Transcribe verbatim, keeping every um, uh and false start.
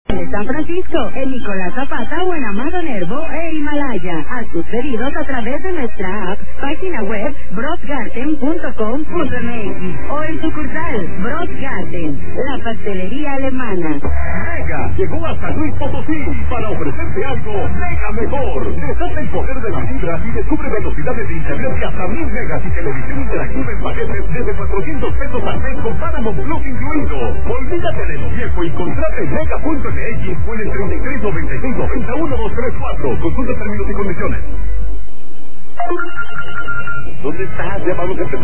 En San Francisco, en Nicolás Zapata o en Amado Nervo e Himalaya. Haz tus pedidos a través de nuestra app, página web brosgarten punto com punto m x o en sucursal Brosgarten, la pastelería alemana. Mega llegó a San Luis Potosí para ofrecerte algo mega mejor. Desata el poder de la fibra y descubre velocidades de internet de hasta mil megas y televisión interactiva en paquetes desde cuatrocientos pesos al mes con Paramount Plus incluido. Olvídate de lo viejo y contrate en mega punto m x o en el treinta y tres noventa y seis noventa uno dos tres cuatro. Consulta términos y condiciones. ¿Dónde estás? Ya vamos a empezar.